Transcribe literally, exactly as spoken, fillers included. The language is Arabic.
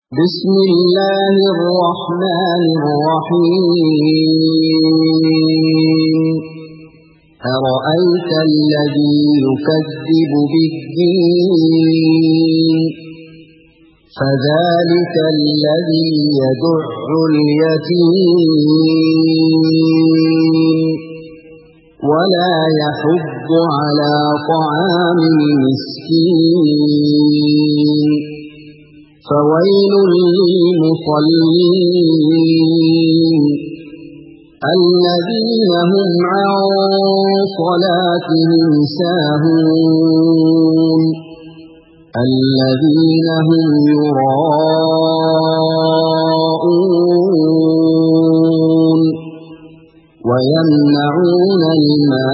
بسم الله الرحمن الرحيم أرأيت الذي يكذب بالدين فذلك الذي يدع اليتيم ولا يحض على طعام المسكين فويل للمصلين الذين هم عن صلاتهم ساهون الذين هم يراءون ويمنعون الماعون